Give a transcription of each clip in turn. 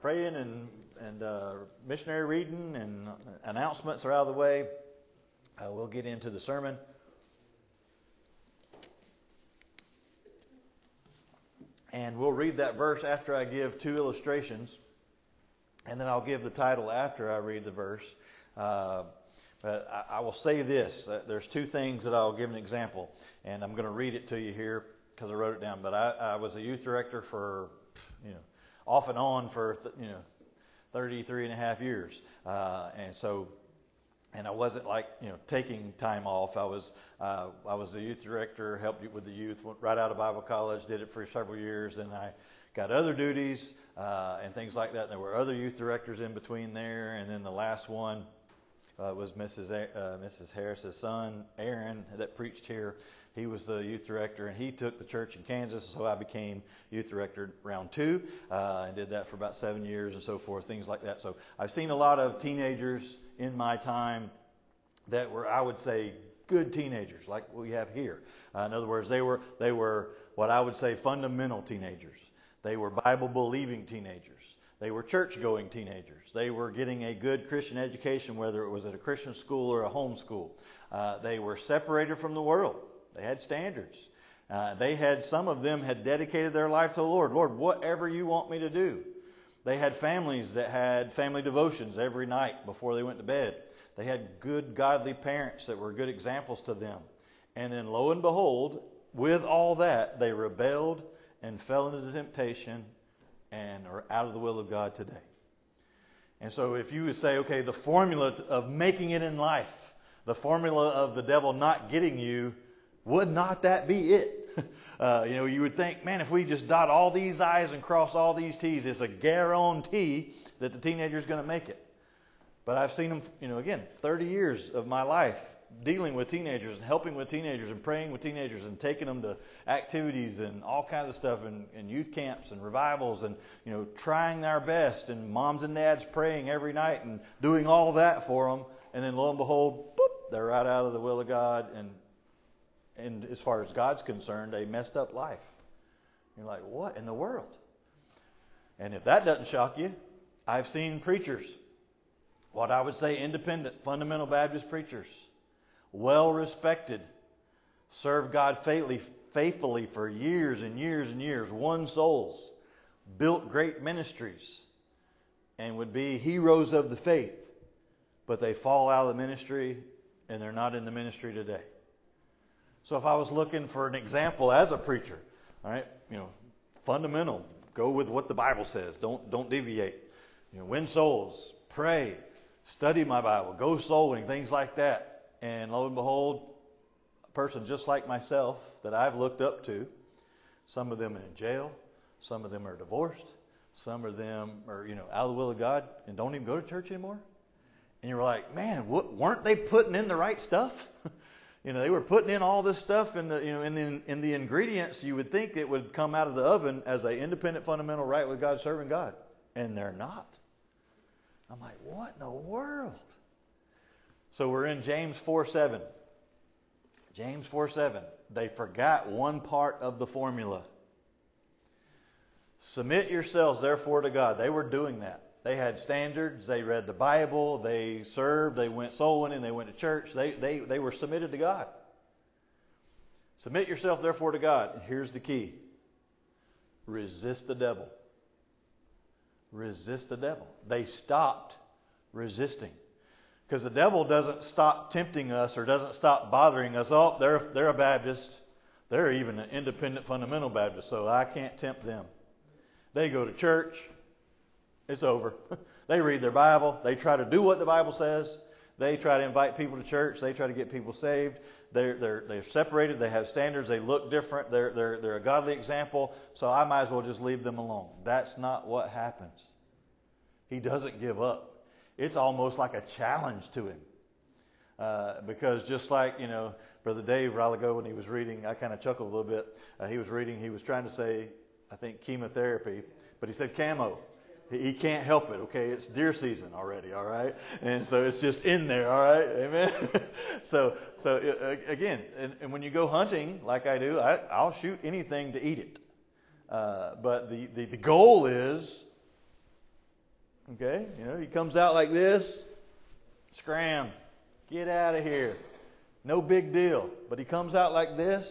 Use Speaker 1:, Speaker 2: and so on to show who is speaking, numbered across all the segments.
Speaker 1: praying and missionary reading and announcements are out of the way, we'll get into the sermon. And we'll read that verse after I give two illustrations, and then I'll give the title after I read the verse. But I will say this. There's two things that I'll give an example, and I'm going to read it to you here because I wrote it down. But I was a youth director for, off and on for, 33 and a half years. And I wasn't taking time off. I was the youth director, helped with the youth, went right out of Bible college, did it for several years, and I got other duties and things like that. And there were other youth directors in between there, and then the last one was Mrs. Harris's son, Aaron, that preached here. He was the youth director, and he took the church in Kansas, so I became youth director round 2, and did that for about 7 years and so forth, things like that. So I've seen a lot of teenagers in my time that were, I would say, good teenagers, like we have here. In other words, they were what I would say fundamental teenagers. They were Bible-believing teenagers. They were church-going teenagers. They were getting a good Christian education, whether it was at a Christian school or a home school. They were separated from the world. They had standards. Some of them had dedicated their life to the Lord. Lord, whatever you want me to do. They had families that had family devotions every night before they went to bed. They had good, godly parents that were good examples to them. And then lo and behold, with all that, they rebelled and fell into temptation and are out of the will of God today. And so if you would say, okay, the formula of making it in life, the formula of the devil not getting you, would not that be it? You would think, man, if we just dot all these I's and cross all these T's, it's a guarantee that the teenager's going to make it. But I've seen them, again, 30 years of my life dealing with teenagers and helping with teenagers and praying with teenagers and taking them to activities and all kinds of stuff and youth camps and revivals and, trying our best and moms and dads praying every night and doing all that for them. And then lo and behold, boop, they're right out of the will of God. And as far as God's concerned, a messed up life. You're like, what in the world? And if that doesn't shock you, I've seen preachers, what I would say independent, fundamental Baptist preachers, well respected, served God faithfully for years and years and years, won souls, built great ministries, and would be heroes of the faith. But they fall out of the ministry and they're not in the ministry today. So if I was looking for an example as a preacher, all right, fundamental, go with what the Bible says. Don't deviate. Win souls, pray, study my Bible, go soul winning, things like that. And lo and behold, a person just like myself that I've looked up to, some of them are in jail, some of them are divorced, some of them are out of the will of God and don't even go to church anymore. And you're like, man, weren't they putting in the right stuff? They were putting in all this stuff in the ingredients you would think it would come out of the oven as an independent, fundamental, right with God, serving God. And they're not. I'm like, what in the world? So we're in James 4:7. James 4:7. They forgot one part of the formula. Submit yourselves, therefore, to God. They were doing that. They had standards. They read the Bible. They served. They went soul winning. They went to church. They were submitted to God. Submit yourself, therefore, to God. And here's the key. Resist the devil. Resist the devil. They stopped resisting. Because the devil doesn't stop tempting us or doesn't stop bothering us. Oh, they're a Baptist. They're even an independent fundamental Baptist, so I can't tempt them. They go to church. It's over. They read their Bible. They try to do what the Bible says. They try to invite people to church. They try to get people saved. They're separated. They have standards. They look different. They're a godly example. So I might as well just leave them alone. That's not what happens. He doesn't give up. It's almost like a challenge to him. Because just like, Brother Dave, a while ago when he was reading, I kind of chuckled a little bit. He was trying to say, I think, chemotherapy, but he said camo. He can't help it, okay? It's deer season already, all right? And so it's just in there, all right? Amen? So again, and when you go hunting, like I do, I'll shoot anything to eat it. But the goal is Okay? He comes out like this. Scram. Get out of here. No big deal. But he comes out like this.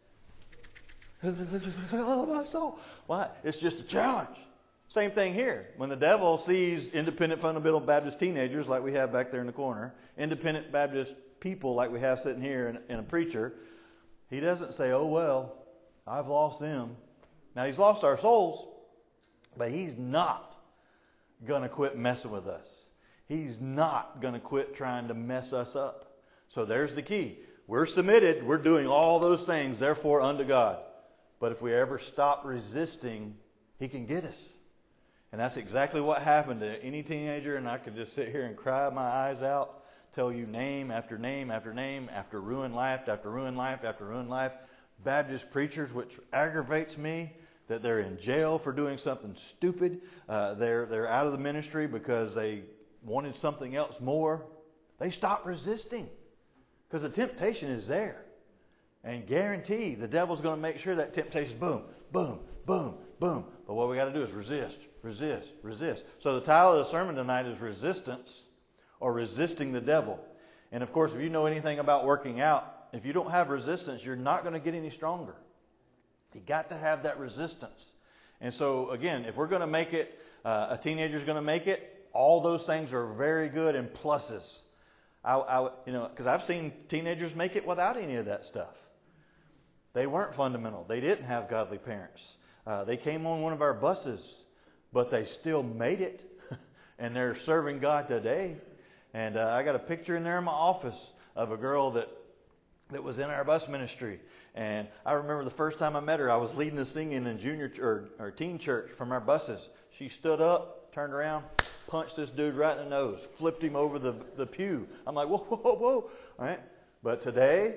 Speaker 1: Oh, my soul. Why? It's just a challenge. Same thing here. When the devil sees independent fundamental Baptist teenagers like we have back there in the corner, independent Baptist people like we have sitting here and a preacher, he doesn't say, oh, well, I've lost them. Now, he's lost our souls, but he's not going to quit messing with us. He's not going to quit trying to mess us up. So there's the key. We're submitted. We're doing all those things, therefore, unto God. But if we ever stop resisting, he can get us. And that's exactly what happened to any teenager, and I could just sit here and cry my eyes out, tell you name after name after name, after ruined life, after ruined life, after ruined life. Baptist preachers, which aggravates me, that they're in jail for doing something stupid. They're out of the ministry because they wanted something else more. They stopped resisting because the temptation is there. And guarantee the devil's going to make sure that temptation, boom, boom, boom, boom. But what we got to do is resist, resist, resist. So the title of the sermon tonight is Resistance, or Resisting the Devil. And of course, if you know anything about working out, if you don't have resistance, you're not going to get any stronger. You got to have that resistance. And so again, if we're going to make it, a teenager's going to make it, all those things are very good and pluses. Because I've seen teenagers make it without any of that stuff. They weren't fundamental. They didn't have godly parents. They came on one of our buses, but they still made it. And they're serving God today. And I got a picture in there in my office of a girl that was in our bus ministry. And I remember the first time I met her, I was leading the singing in junior or teen church from our buses. She stood up, turned around, punched this dude right in the nose, flipped him over the pew. I'm like, whoa, whoa, whoa. All right? But today,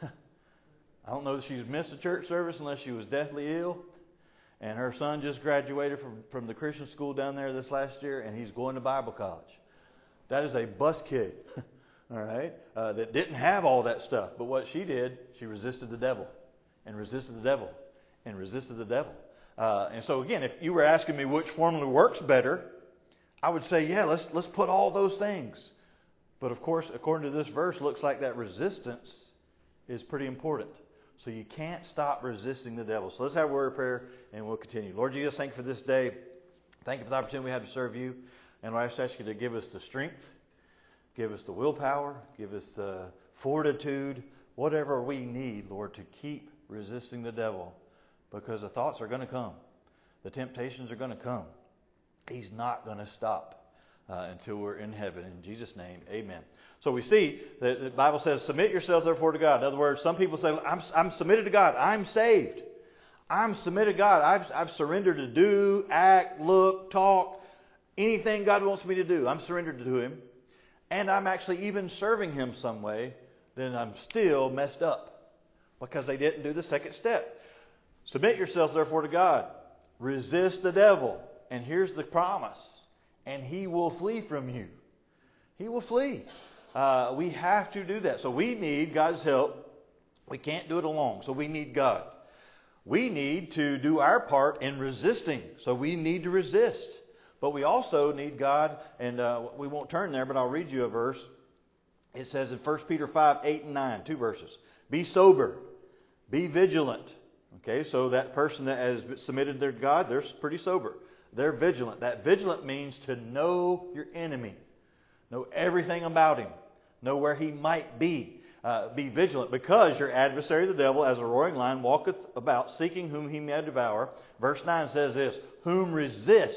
Speaker 1: I don't know if she's missed a church service unless she was deathly ill. And her son just graduated from the Christian school down there this last year, and he's going to Bible college. That is a bus kid, all right, that didn't have all that stuff. But what she did, she resisted the devil, and resisted the devil, and resisted the devil. And so again, if you were asking me which formula works better, I would say, yeah, let's put all those things. But of course, according to this verse, looks like that resistance is pretty important. So you can't stop resisting the devil. So let's have a word of prayer, and we'll continue. Lord Jesus, thank you for this day. Thank you for the opportunity we have to serve you. And Lord, I just ask you to give us the strength, give us the willpower, give us the fortitude, whatever we need, Lord, to keep resisting the devil. Because the thoughts are going to come. The temptations are going to come. He's not going to stop until we're in heaven. In Jesus' name, amen. So we see that the Bible says, submit yourselves therefore to God. In other words, some people say, I'm submitted to God. I'm saved. I'm submitted to God. I've surrendered to do, act, look, talk, anything God wants me to do. I'm surrendered to Him. And I'm actually even serving Him some way. Then I'm still messed up because they didn't do the second step. Submit yourselves therefore to God. Resist the devil. And here's the promise. And he will flee from you. He will flee. We have to do that. So we need God's help. We can't do it alone. So we need God. We need to do our part in resisting. So we need to resist. But we also need God. And we won't turn there, but I'll read you a verse. It says in 1 Peter 5, 8 and 9, 2 verses. Be sober. Be vigilant. Okay, so that person that has submitted to God, they're pretty sober. They're vigilant. That vigilant means to know your enemy. Know everything about him. Know where he might be. Be vigilant because your adversary, the devil, as a roaring lion, walketh about seeking whom he may devour. Verse 9 says this, whom resist.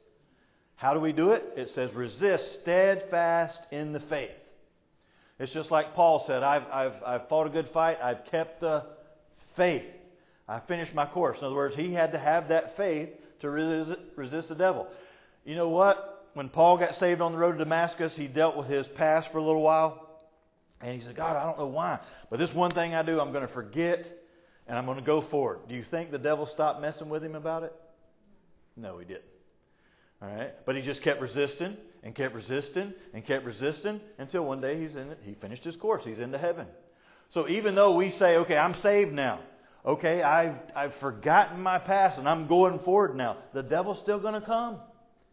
Speaker 1: How do we do it? It says resist steadfast in the faith. It's just like Paul said, I've fought a good fight. I've kept the faith. I finished my course. In other words, he had to have that faith to resist the devil. You know what? When Paul got saved on the road to Damascus, he dealt with his past for a little while. And he said, God, I don't know why, but this one thing I do, I'm going to forget, and I'm going to go forward. Do you think the devil stopped messing with him about it? No, he didn't. All right, but he just kept resisting and kept resisting and kept resisting until one day he finished his course. He's into heaven. So even though we say, okay, I'm saved now. Okay, I've forgotten my past and I'm going forward now. The devil's still going to come.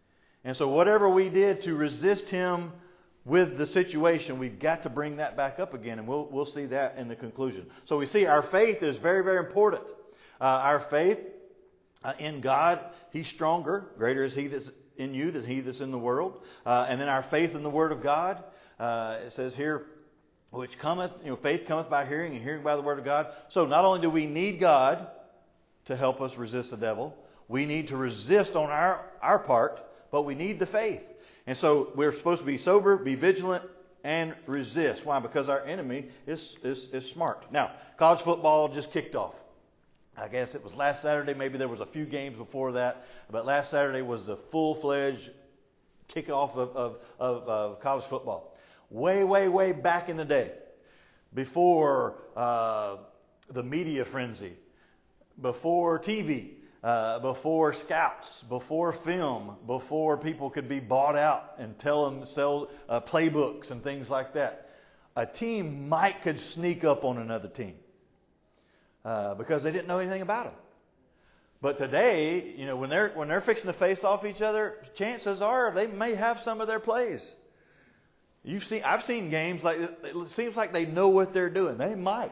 Speaker 1: And so whatever we did to resist him with the situation, we've got to bring that back up again, and we'll see that in the conclusion. So we see our faith is very, very important. Our faith in God, He's stronger. Greater is He that's in you than he that's in the world. And then our faith in the Word of God. It says here, which cometh, faith cometh by hearing, and hearing by the Word of God. So not only do we need God to help us resist the devil, we need to resist on our part, but we need the faith. And so we're supposed to be sober, be vigilant, and resist. Why? Because our enemy is smart. Now, college football just kicked off. I guess it was last Saturday. Maybe there was a few games before that. But last Saturday was the full-fledged kickoff of college football. Way, way, way back in the day. Before the media frenzy. Before TV. Before scouts. Before film. Before people could be bought out and sell playbooks and things like that. A team could sneak up on another team. Because they didn't know anything about them. But today, when they're fixing to face off each other, chances are they may have some of their plays. I've seen games like it seems like they know what they're doing. They might.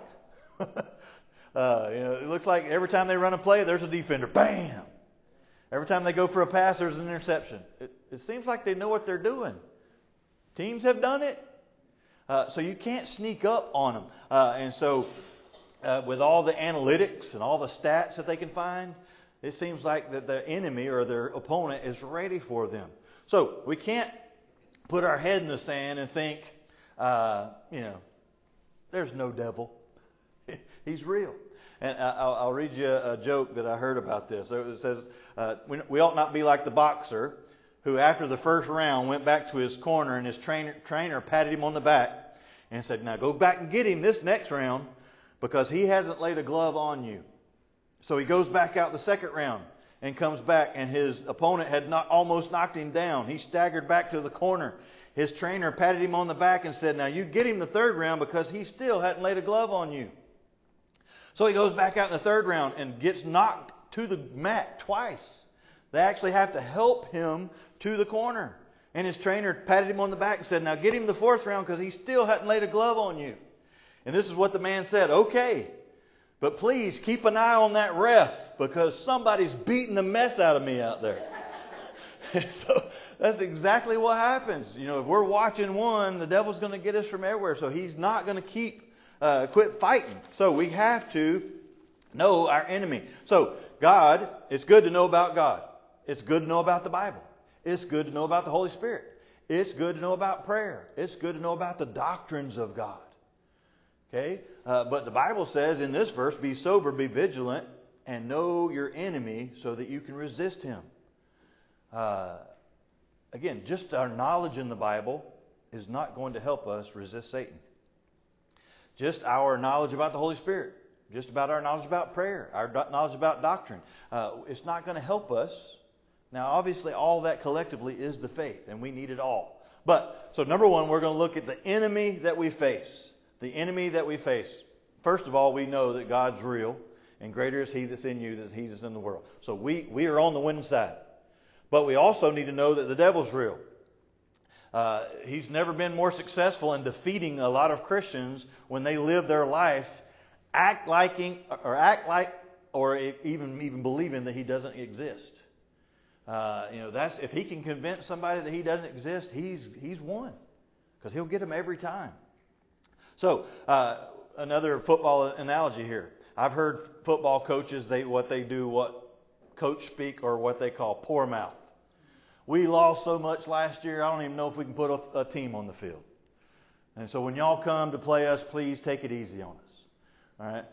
Speaker 1: It looks like every time they run a play, there's a defender. Bam! Every time they go for a pass, there's an interception. It seems like they know what they're doing. Teams have done it. So you can't sneak up on them. And so with all the analytics and all the stats that they can find, it seems like that the enemy or their opponent is ready for them. So we can't put our head in the sand and think, there's no devil. He's real. And I'll read you a joke that I heard about this. It says, we ought not be like the boxer who after the first round went back to his corner and his trainer patted him on the back and said, now go back and get him this next round, because he hasn't laid a glove on you. So he goes back out the second round and comes back, and his opponent had almost knocked him down. He staggered back to the corner. His trainer patted him on the back and said, now you get him the third round because he still hadn't laid a glove on you. So he goes back out in the third round and gets knocked to the mat twice. They actually have to help him to the corner. And his trainer patted him on the back and said, now get him the fourth round because he still hadn't laid a glove on you. And this is what the man said, okay, but please keep an eye on that ref because somebody's beating the mess out of me out there. So that's exactly what happens. If we're watching one, the devil's going to get us from everywhere. So he's not going to quit fighting. So we have to know our enemy. So God, it's good to know about God. It's good to know about the Bible. It's good to know about the Holy Spirit. It's good to know about prayer. It's good to know about the doctrines of God. Okay, but the Bible says in this verse, be sober, be vigilant, and know your enemy so that you can resist him. Again, just our knowledge in the Bible is not going to help us resist Satan. Just our knowledge about the Holy Spirit, just about our knowledge about prayer, our knowledge about doctrine, it's not going to help us. Now, obviously, all that collectively is the faith, and we need it all. But, so number one, we're going to look at the enemy that we face. The enemy that we face. First of all, we know that God's real, and greater is He that's in you than He that's in the world. So we are on the winning side. But we also need to know that the devil's real. He's never been more successful in defeating a lot of Christians when they live their life act like or even believing that He doesn't exist. That's if he can convince somebody that He doesn't exist, he's won, because he'll get them every time. So, another football analogy here. I've heard football coaches, what coach speak or what they call poor mouth. We lost so much last year, I don't even know if we can put a team on the field. And so when y'all come to play us, please take it easy on us. All right?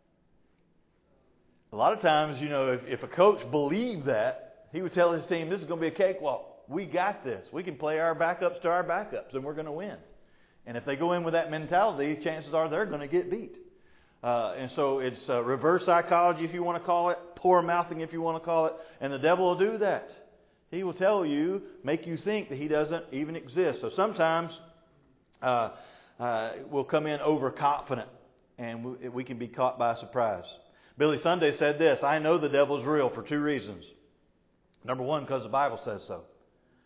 Speaker 1: A lot of times, if a coach believed that, he would tell his team, this is going to be a cakewalk. We got this. We can play our backups to our backups, and we're going to win. And if they go in with that mentality, chances are they're going to get beat. And so it's reverse psychology, if you want to call it, poor mouthing, if you want to call it. And the devil will do that. He will tell you, make you think that He doesn't even exist. So sometimes we'll come in overconfident, and we can be caught by surprise. Billy Sunday said this, I know the devil's real for two reasons. Number one, because the Bible says so.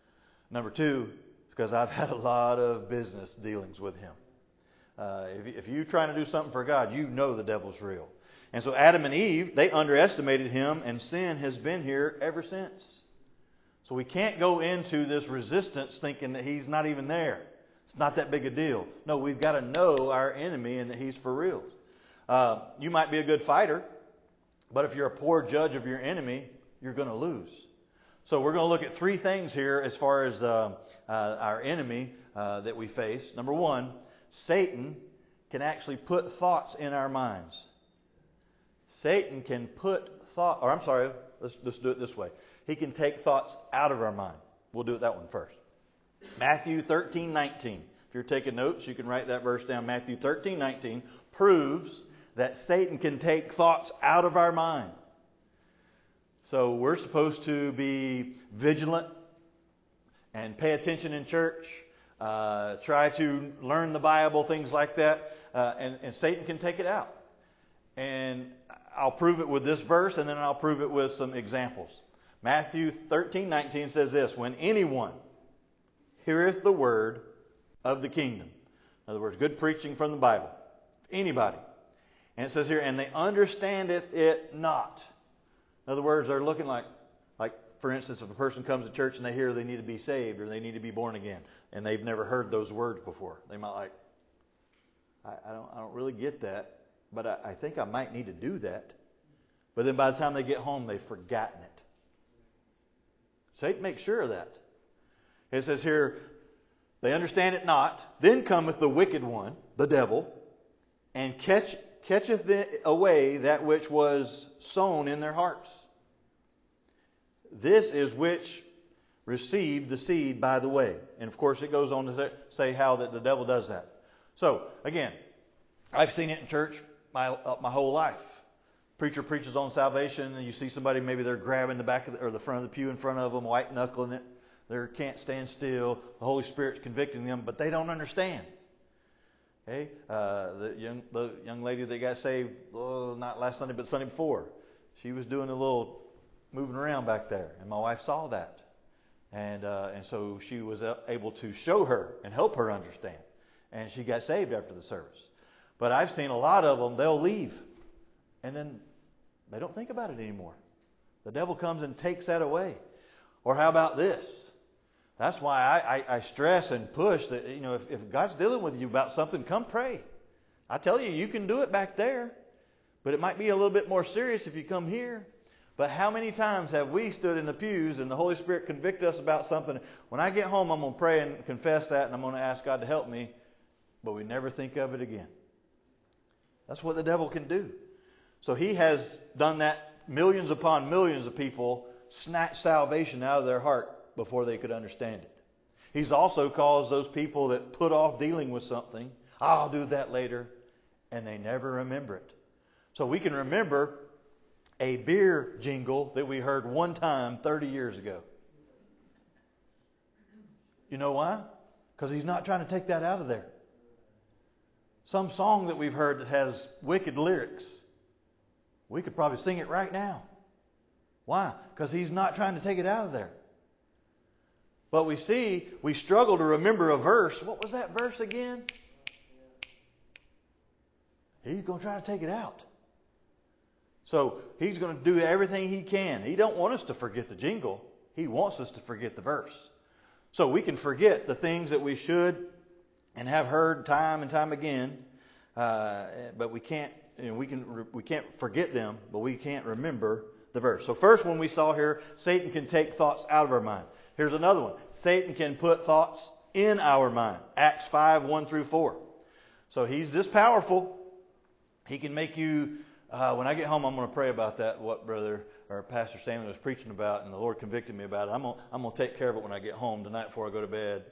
Speaker 1: Number two, it's because I've had a lot of business dealings with him. If you're trying to do something for God, you know the devil's real. And so Adam and Eve, they underestimated him, and sin has been here ever since. So we can't go into this resistance thinking that he's not even there. It's not that big a deal. No, we've got to know our enemy and that he's for real. You might be a good fighter, but if you're a poor judge of your enemy, you're going to lose. So we're going to look at three things here as far as our enemy that we face. Number one, Satan can actually put thoughts in our minds. Satan can put thought, or I'm sorry, let's do it this way. He can take thoughts out of our mind. We'll do it that one first. Matthew 13:19. If you're taking notes, you can write that verse down. Matthew 13:19 proves that Satan can take thoughts out of our mind. So we're supposed to be vigilant and pay attention in church, try to learn the Bible, things like that, and Satan can take it out. And I'll prove it with this verse, and then I'll prove it with some examples. Matthew 13:19 says this, when anyone heareth the word of the kingdom. In other words, good preaching from the Bible. Anybody. And it says here, and they understandeth it not. In other words, they're looking like for instance, if a person comes to church and they hear they need to be saved or they need to be born again, and they've never heard those words before, they might I don't really get that, but I think I might need to do that. But then by the time they get home, they've forgotten it. Satan makes sure of that. It says here, they understand it not. Then cometh the wicked one, the devil, and catcheth away that which was sown in their hearts. This is which received the seed by the way. And of course it goes on to say how that the devil does that. So, again, I've seen it in church my whole life. Preacher preaches on salvation, and you see somebody, maybe they're grabbing the back of or the front of the pew in front of them, white knuckling it. They can't stand still. The Holy Spirit's convicting them, but they don't understand. Okay, the young lady that got saved, not last Sunday, but Sunday before, she was doing a little moving around back there, and my wife saw that, and so she was able to show her and help her understand, and she got saved after the service. But I've seen a lot of them, they'll leave, and then they don't think about it anymore. The devil comes and takes that away. Or how about this? That's why I stress and push that, if God's dealing with you about something, come pray. I tell you, you can do it back there, but it might be a little bit more serious if you come here. But how many times have we stood in the pews and the Holy Spirit convicted us about something? When I get home, I'm going to pray and confess that, and I'm going to ask God to help me, but we never think of it again. That's what the devil can do. So he has done that. Millions upon millions of people snatched salvation out of their heart before they could understand it. He's also caused those people that put off dealing with something, I'll do that later, and they never remember it. So we can remember a beer jingle that we heard one time 30 years ago. You know why? Because he's not trying to take that out of there. Some song that we've heard that has wicked lyrics, we could probably sing it right now. Why? Because he's not trying to take it out of there. But we struggle to remember a verse. What was that verse again? He's going to try to take it out. So he's going to do everything he can. He don't want us to forget the jingle. He wants us to forget the verse. So we can forget the things that we should and have heard time and time again, but we can't. We can't forget them, but we can't remember the verse. So first one we saw here, Satan can take thoughts out of our mind. Here's another one. Satan can put thoughts in our mind. Acts 5:1-4. So he's this powerful. He can make you. When I get home, I'm going to pray about that. What Brother or Pastor Samuel was preaching about, and the Lord convicted me about it. I'm going to take care of it when I get home tonight before I go to bed.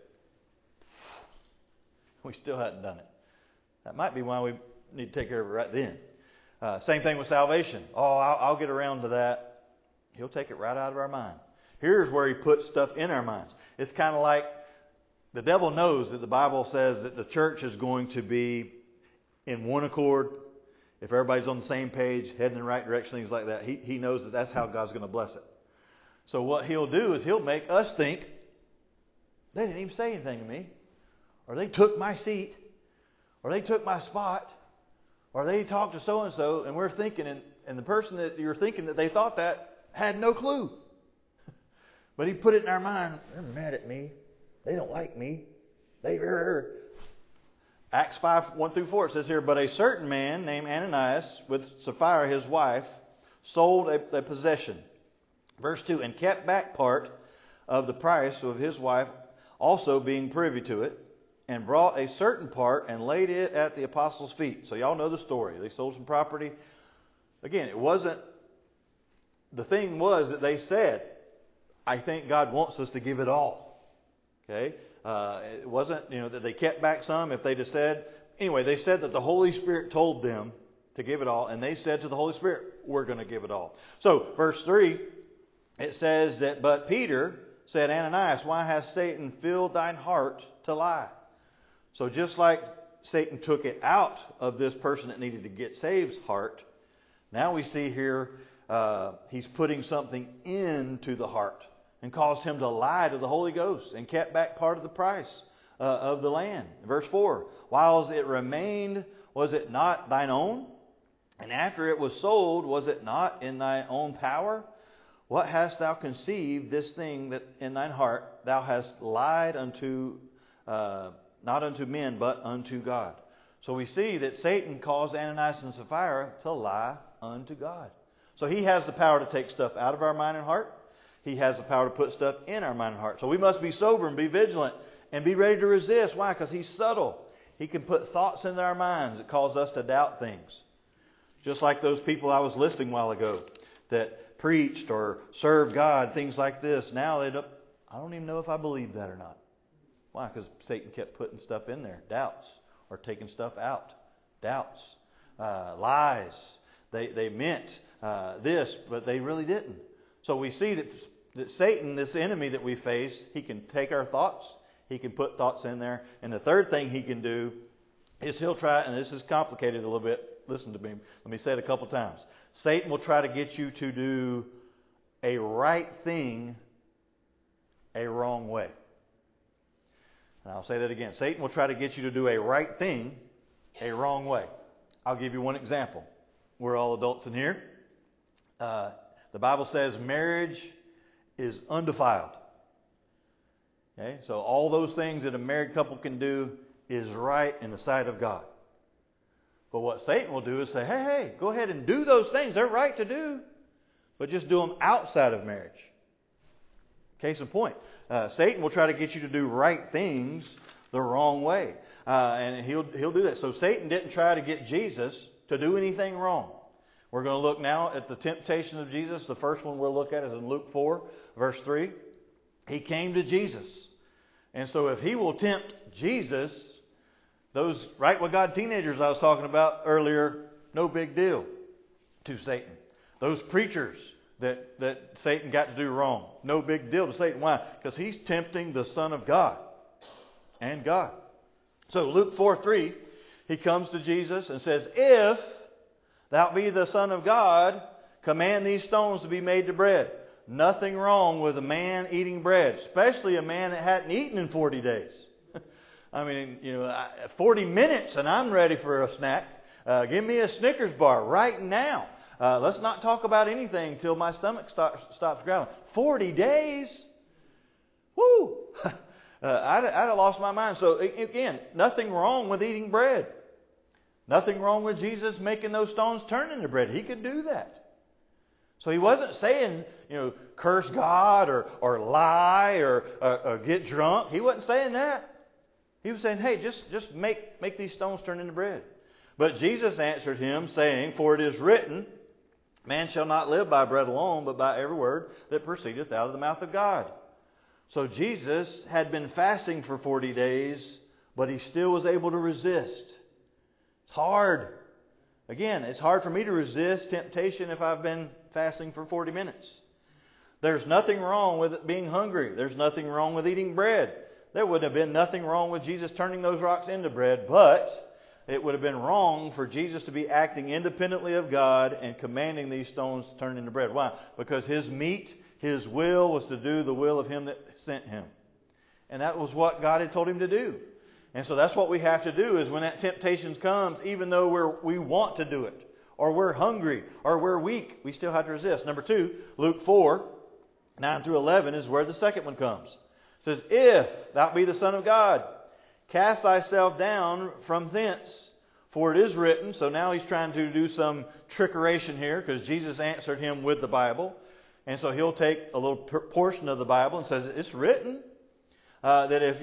Speaker 1: We still hadn't done it. That might be why we need to take care of it right then. Same thing with salvation. I'll get around to that. He'll take it right out of our mind. Here's where he puts stuff in our minds. It's kind of like the devil knows that the Bible says that the church is going to be in one accord. If everybody's on the same page, heading in the right direction, things like that, he knows that that's how God's going to bless it. So what he'll do is he'll make us think they didn't even say anything to me. Or they took my seat. Or they took my spot. Or they talked to so-and-so, and we're thinking, and the person that you're thinking that they thought that had no clue. But he put it in our mind, they're mad at me. They don't like me. Acts 5, 1 through 4, it says here, but a certain man named Ananias, with Sapphira his wife, sold a possession. Verse 2, and kept back part of the price of his wife, also being privy to it, and brought a certain part and laid it at the apostles' feet. So y'all know the story. They sold some property. Again, the thing was that they said, I think God wants us to give it all. Okay? It wasn't, that they kept back some. If they'd have said, anyway, they said that the Holy Spirit told them to give it all, and they said to the Holy Spirit, we're going to give it all. So, verse 3, it says that, but Peter said, Ananias, why has Satan filled thine heart to lie? So just like Satan took it out of this person that needed to get saved's heart, now we see here he's putting something into the heart and caused him to lie to the Holy Ghost and kept back part of the price of the land. Verse 4, whiles it remained, was it not thine own? And after it was sold, was it not in thy own power? What hast thou conceived this thing that in thine heart thou hast lied unto, not unto men, but unto God? So we see that Satan caused Ananias and Sapphira to lie unto God. So he has the power to take stuff out of our mind and heart. He has the power to put stuff in our mind and heart. So we must be sober and be vigilant and be ready to resist. Why? Because he's subtle. He can put thoughts into our minds that cause us to doubt things. Just like those people I was listing a while ago that preached or served God, things like this. Now I don't even know if I believe that or not. Why? Because Satan kept putting stuff in there. Doubts. Or taking stuff out. Doubts. Lies. They meant this, but they really didn't. So we see that Satan, this enemy that we face, he can take our thoughts. He can put thoughts in there. And the third thing he can do is he'll try, and this is complicated a little bit. Listen to me. Let me say it a couple times. Satan will try to get you to do a right thing a wrong way. And I'll say that again. Satan will try to get you to do a right thing a wrong way. I'll give you one example. We're all adults in here. The Bible says marriage is undefiled. Okay? So all those things that a married couple can do is right in the sight of God. But what Satan will do is say, hey, go ahead and do those things. They're right to do. But just do them outside of marriage. Case in point. Satan will try to get you to do right things the wrong way. And he'll do that. So Satan didn't try to get Jesus to do anything wrong. We're going to look now at the temptation of Jesus. The first one we'll look at is in Luke 4, verse 3. He came to Jesus. And so if he will tempt Jesus, those right with God teenagers I was talking about earlier, no big deal to Satan. Those preachers that Satan got to do wrong, no big deal to Satan. Why? Because he's tempting the Son of God and God. So Luke 4:3, he comes to Jesus and says, if thou be the Son of God, command these stones to be made to bread. Nothing wrong with a man eating bread, especially a man that hadn't eaten in 40 days. I mean, 40 minutes and I'm ready for a snack. Give me a Snickers bar right now. Let's not talk about anything until my stomach stops growling. 40 days? Woo! I'd have lost my mind. So again, nothing wrong with eating bread. Nothing wrong with Jesus making those stones turn into bread. He could do that. So he wasn't saying, curse God or lie or get drunk. He wasn't saying that. He was saying, hey, just make these stones turn into bread. But Jesus answered him, saying, for it is written, man shall not live by bread alone, but by every word that proceedeth out of the mouth of God. So Jesus had been fasting for 40 days, but he still was able to resist. It's hard. Again, it's hard for me to resist temptation if I've been fasting for 40 minutes. There's nothing wrong with being hungry. There's nothing wrong with eating bread. There would have been nothing wrong with Jesus turning those rocks into bread, but it would have been wrong for Jesus to be acting independently of God and commanding these stones to turn into bread. Why? Because his will was to do the will of him that sent him. And that was what God had told him to do. And so that's what we have to do, is when that temptation comes, even though we want to do it, or we're hungry, or we're weak, we still have to resist. Number 2, Luke 4, 9 through 11 is where the second one comes. It says, if thou be the Son of God, cast thyself down from thence, for it is written. So now he's trying to do some trickeration here, because Jesus answered him with the Bible. And so he'll take a little portion of the Bible and says, it's written that if,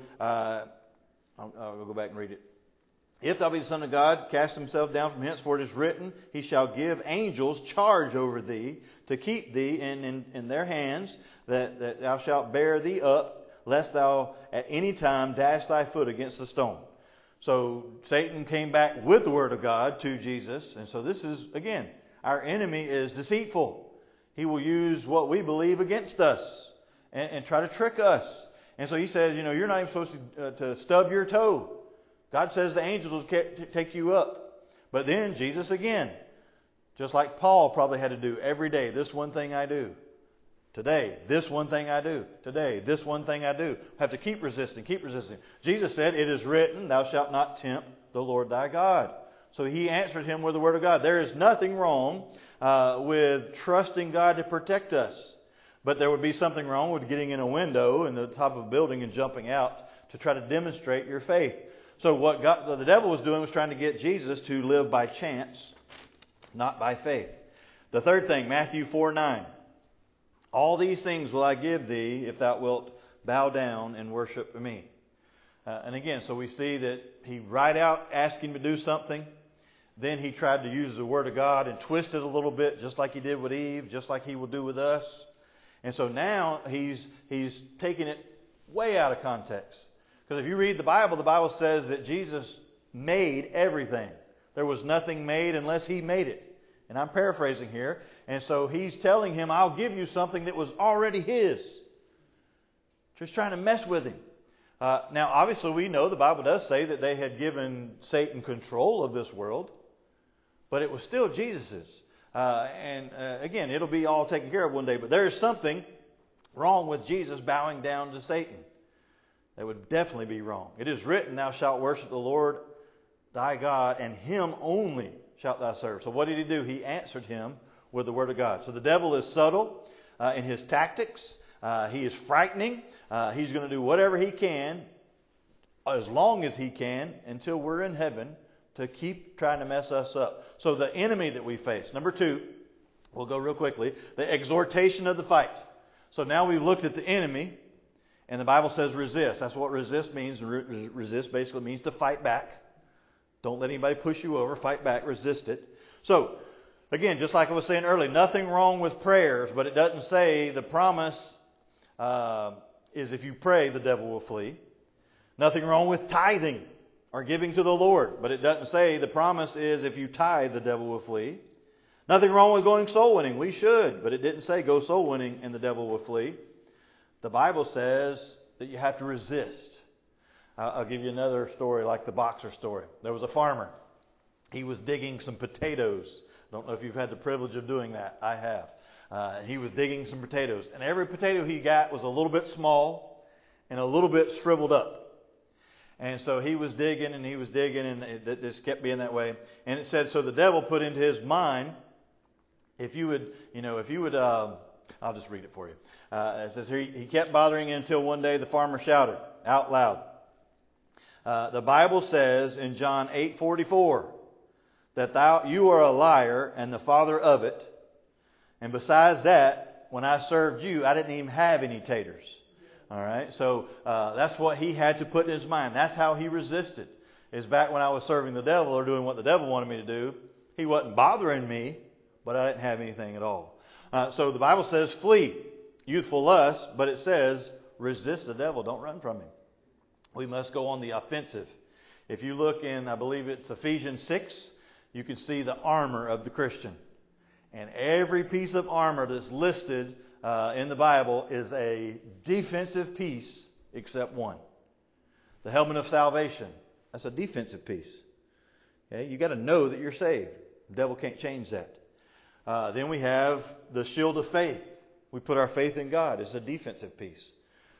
Speaker 1: I'll go back and read it. If thou be the Son of God, cast himself down from hence, for it is written, he shall give angels charge over thee, to keep thee in their hands, that thou shalt bear thee up, lest thou at any time dash thy foot against a stone. So Satan came back with the Word of God to Jesus. And so this is, again, our enemy is deceitful. He will use what we believe against us and try to trick us. And so he says, you're not even supposed to stub your toe. God says the angels will take you up. But then Jesus again, just like Paul probably had to do every day, this one thing I do. Today, this one thing I do. Today, this one thing I do. Have to keep resisting, keep resisting. Jesus said, it is written, thou shalt not tempt the Lord thy God. So he answered him with the Word of God. There is nothing wrong with trusting God to protect us. But there would be something wrong with getting in a window in the top of a building and jumping out to try to demonstrate your faith. So what the devil was doing was trying to get Jesus to live by chance, not by faith. The third thing, Matthew 4:9. All these things will I give thee if thou wilt bow down and worship me. And again, so we see that he right out asked him to do something. Then he tried to use the Word of God and twist it a little bit, just like he did with Eve, just like he will do with us. And so now he's taking it way out of context. Because if you read the Bible says that Jesus made everything. There was nothing made unless he made it. And I'm paraphrasing here. And so he's telling him, I'll give you something that was already his. Just trying to mess with him. Now, obviously, we know the Bible does say that they had given Satan control of this world. But it was still Jesus's. Again, it'll be all taken care of one day. But there is something wrong with Jesus bowing down to Satan. That would definitely be wrong. It is written, thou shalt worship the Lord thy God, and him only shalt thou serve. So what did he do? He answered him with the Word of God. So the devil is subtle in his tactics. He is frightening. He's going to do whatever he can, as long as he can, until we're in heaven, to keep trying to mess us up. So the enemy that we face. Number 2, we'll go real quickly, the exhortation of the fight. So now we've looked at the enemy, and the Bible says resist. That's what resist means. Resist basically means to fight back. Don't let anybody push you over. Fight back. Resist it. So, again, just like I was saying earlier, nothing wrong with prayers, but it doesn't say the promise is if you pray, the devil will flee. Nothing wrong with tithing or giving to the Lord, but it doesn't say the promise is if you tithe, the devil will flee. Nothing wrong with going soul winning. We should, but it didn't say go soul winning and the devil will flee. The Bible says that you have to resist. I'll give you another story like the boxer story. There was a farmer. He was digging some potatoes. Don't know if you've had the privilege of doing that. I have. He was digging some potatoes. And every potato he got was a little bit small and a little bit shriveled up. And so he was digging and it just kept being that way. And it said, so the devil put into his mind, if you would, I'll just read it for you. It says here, he kept bothering him until one day the farmer shouted out loud. The Bible says in John 8:44 that you are a liar and the father of it. And besides that, when I served you, I didn't even have any taters. All right, so that's what he had to put in his mind. That's how he resisted. Is back when I was serving the devil or doing what the devil wanted me to do, he wasn't bothering me, but I didn't have anything at all. So the Bible says flee youthful lust, but it says resist the devil. Don't run from him. We must go on the offensive. If you look in, I believe it's Ephesians 6, you can see the armor of the Christian. And every piece of armor that's listed in the Bible is a defensive piece except one. The helmet of salvation, that's a defensive piece. Okay? You got to know that you're saved. The devil can't change that. Then we have the shield of faith. We put our faith in God. It's a defensive piece.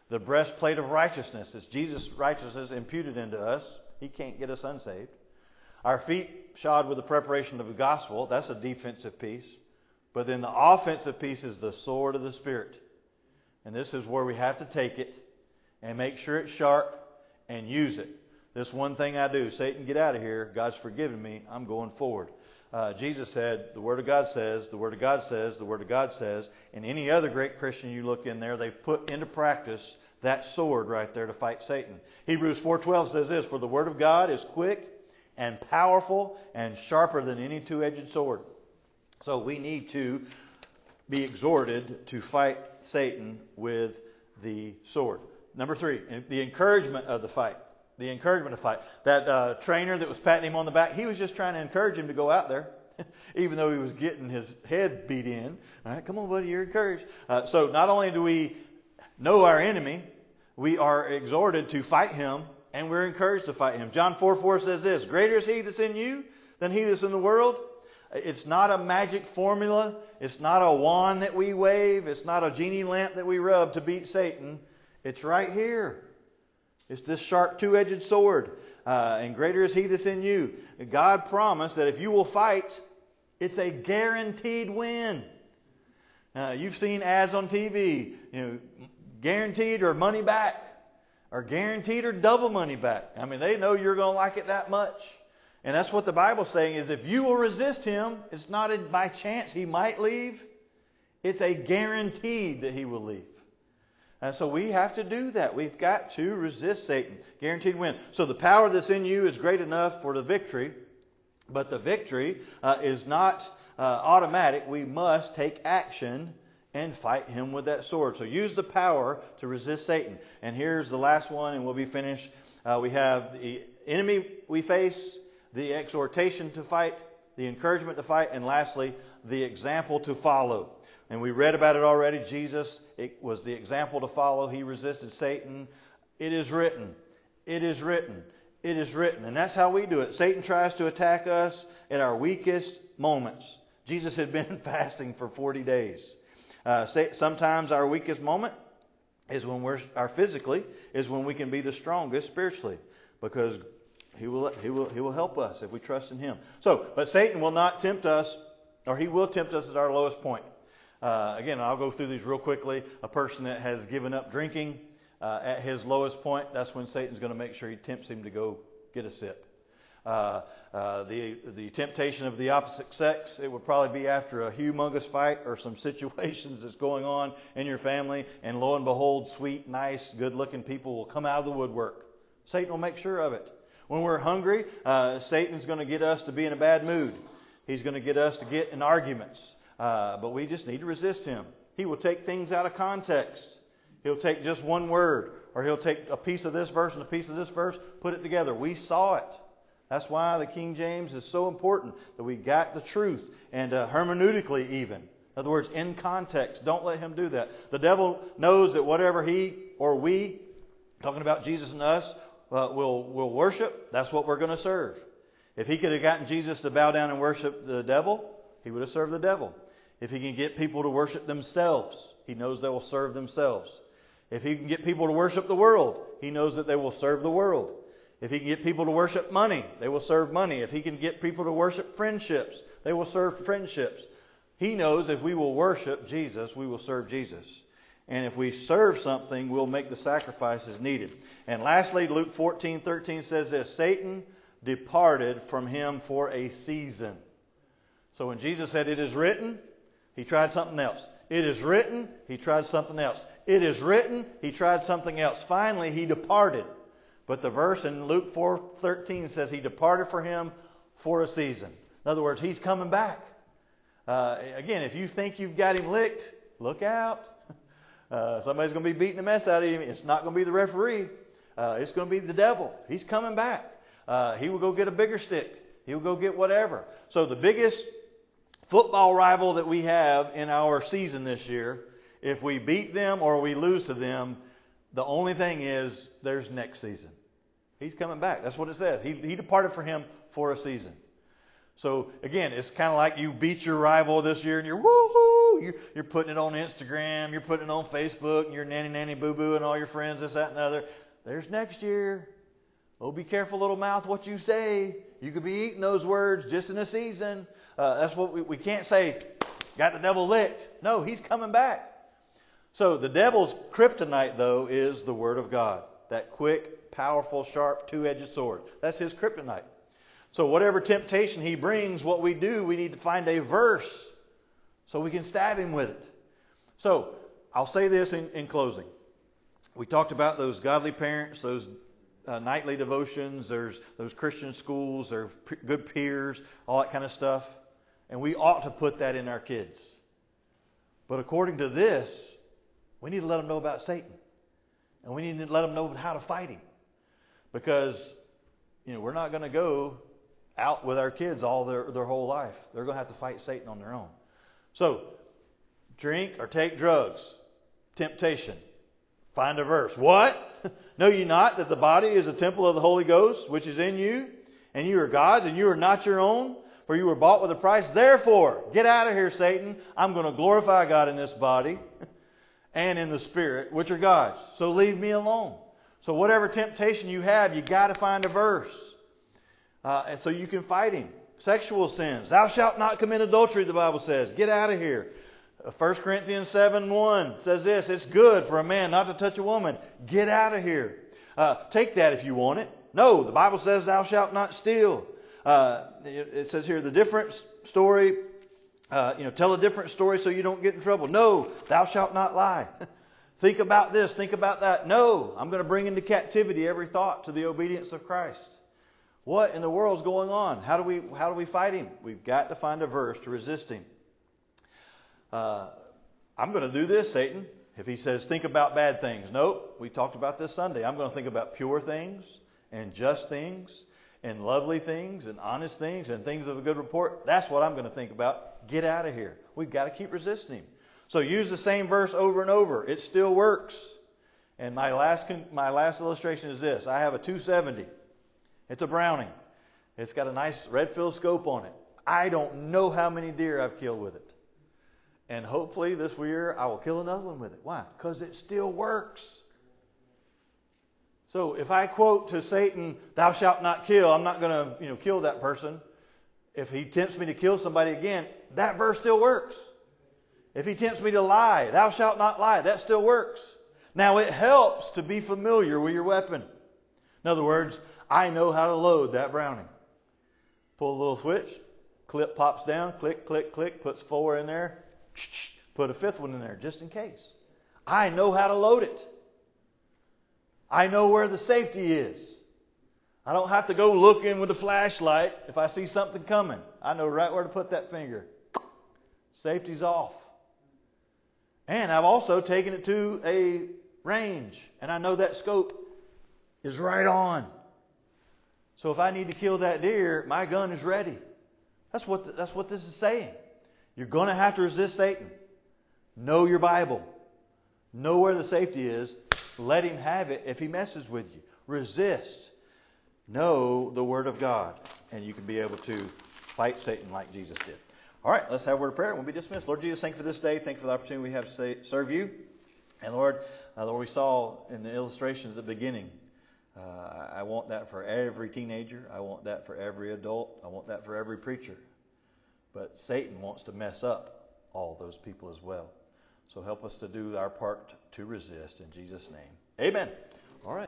Speaker 1: The breastplate of righteousness is Jesus' righteousness imputed into us. He can't get us unsaved. Our feet shod with the preparation of the gospel. That's a defensive piece. But then the offensive piece is the sword of the Spirit. And this is where we have to take it and make sure it's sharp and use it. This one thing I do, Satan, get out of here. God's forgiven me. I'm going forward. Jesus said, the Word of God says, the Word of God says, the Word of God says. And any other great Christian you look in there, they've put into practice that sword right there to fight Satan. Hebrews 4:12 says this, for the Word of God is quick and powerful and sharper than any two-edged sword. So we need to be exhorted to fight Satan with the sword. Number 3, the encouragement of the fight. The encouragement of the fight. That trainer that was patting him on the back, he was just trying to encourage him to go out there, even though he was getting his head beat in. All right, come on, buddy, you're encouraged. So not only do we know our enemy, we are exhorted to fight him, and we're encouraged to fight him. John 4:4 says this, greater is he that's in you than he that's in the world. It's not a magic formula. It's not a wand that we wave. It's not a genie lamp that we rub to beat Satan. It's right here. It's this sharp two-edged sword. And greater is he that's in you. God promised that if you will fight, it's a guaranteed win. You've seen ads on TV, guaranteed or money back, or guaranteed or double money back. I mean, they know you're going to like it that much. And that's what the Bible's saying is if you will resist him, it's not by chance he might leave. It's a guaranteed that he will leave. And so we have to do that. We've got to resist Satan. Guaranteed win. So the power that's in you is great enough for the victory. But the victory is not automatic. We must take action and fight him with that sword. So use the power to resist Satan. And here's the last one, and we'll be finished. We have the enemy we face, the exhortation to fight, the encouragement to fight, and lastly, the example to follow. And we read about it already. Jesus, it was the example to follow. He resisted Satan. It is written. It is written. It is written. And that's how we do it. Satan tries to attack us at our weakest moments. Jesus had been fasting for 40 days. Sometimes our weakest moment is when physically is when we can be the strongest spiritually, because He will help us if we trust in Him. But Satan will not tempt us, or he will tempt us at our lowest point. Again, I'll go through these real quickly. A person that has given up drinking at his lowest point, that's when Satan's going to make sure he tempts him to go get a sip. The temptation of the opposite sex, it would probably be after a humongous fight or some situations that's going on in your family, and lo and behold, sweet, nice, good-looking people will come out of the woodwork. Satan will make sure of it. When we're hungry, Satan's going to get us to be in a bad mood. He's going to get us to get in arguments. But we just need to resist him. He will take things out of context. He'll take just one word, or he'll take a piece of this verse and a piece of this verse, put it together. We saw it. That's why the King James is so important, that we got the truth, and hermeneutically even. In other words, in context. Don't let him do that. The devil knows that whatever he or we, talking about Jesus and us, will worship, that's what we're going to serve. If he could have gotten Jesus to bow down and worship the devil, he would have served the devil. If he can get people to worship themselves, he knows they will serve themselves. If he can get people to worship the world, he knows that they will serve the world. If he can get people to worship money, they will serve money. If he can get people to worship friendships, they will serve friendships. He knows if we will worship Jesus, we will serve Jesus. And if we serve something, we'll make the sacrifices needed. And lastly, Luke 14:13 says this, Satan departed from him for a season. So when Jesus said, it is written, he tried something else. It is written, he tried something else. It is written, he tried something else. Finally, he departed. But the verse in Luke 4:13 says he departed from him for a season. In other words, he's coming back. Again, if you think you've got him licked, look out. Somebody's going to be beating the mess out of him. It's not going to be the referee. It's going to be the devil. He's coming back. He will go get a bigger stick. He will go get whatever. So the biggest football rival that we have in our season this year, if we beat them or we lose to them, the only thing is there's next season. He's coming back. That's what it says. He departed from him for a season. So again, it's kind of like you beat your rival this year and you're woo-hoo, woo, you're putting it on Instagram, you're putting it on Facebook, and you're nanny boo-boo and all your friends, this, that, and the other. There's next year. Oh, be careful, little mouth, what you say. You could be eating those words just in a season. That's what we can't say, got the devil licked. No, he's coming back. So the devil's kryptonite, though, is the Word of God. That quick, powerful, sharp, two-edged sword. That's his kryptonite. So whatever temptation he brings, what we do, we need to find a verse so we can stab him with it. So I'll say this in closing. We talked about those godly parents, those nightly devotions, there's those Christian schools, there's good peers, all that kind of stuff. And we ought to put that in our kids. But according to this, we need to let them know about Satan. And we need to let them know how to fight him. Because, we're not going to go out with our kids all their whole life. They're going to have to fight Satan on their own. So, drink or take drugs. Temptation. Find a verse. What? Know ye not that the body is a temple of the Holy Ghost, which is in you, and you are God's, and you are not your own, for you were bought with a price. Therefore, get out of here, Satan. I'm going to glorify God in this body and in the Spirit, which are God's. So leave me alone. So whatever temptation you have, you got to find a verse. And so you can fight him. Sexual sins. Thou shalt not commit adultery, the Bible says. Get out of here. 1 Corinthians 7:1 says this. It's good for a man not to touch a woman. Get out of here. Take that if you want it. No, the Bible says thou shalt not steal. It says here the different story. Tell a different story so you don't get in trouble. No, thou shalt not lie. Think about this, think about that. No, I'm going to bring into captivity every thought to the obedience of Christ. What in the world is going on? How do we fight him? We've got to find a verse to resist him. I'm going to do this, Satan. If he says, think about bad things. Nope, we talked about this Sunday. I'm going to think about pure things and just things and lovely things and honest things and things of a good report. That's what I'm going to think about. Get out of here. We've got to keep resisting him. So use the same verse over and over. It still works. And my last illustration is this. I have a 270. It's a Browning. It's got a nice red field scope on it. I don't know how many deer I've killed with it. And hopefully this year I will kill another one with it. Why? Because it still works. So if I quote to Satan, thou shalt not kill, I'm not going to kill that person. If he tempts me to kill somebody again, that verse still works. If he tempts me to lie, thou shalt not lie, that still works. Now it helps to be familiar with your weapon. In other words, I know how to load that Browning. Pull a little switch, clip pops down, click, click, click, puts 4 in there, put a 5th one in there just in case. I know how to load it. I know where the safety is. I don't have to go looking with a flashlight if I see something coming. I know right where to put that finger. Safety's off. And I've also taken it to a range, and I know that scope is right on. So if I need to kill that deer, my gun is ready. That's what this is saying. You're going to have to resist Satan. Know your Bible. Know where the safety is. Let him have it if he messes with you. Resist. Know the Word of God. And you can be able to fight Satan like Jesus did. All right, let's have a word of prayer and we'll be dismissed. Lord Jesus, thank you for this day. Thank you for the opportunity we have to serve you. And Lord, we saw in the illustrations at the beginning, I want that for every teenager. I want that for every adult. I want that for every preacher. But Satan wants to mess up all those people as well. So help us to do our part to resist in Jesus' name. Amen. All right.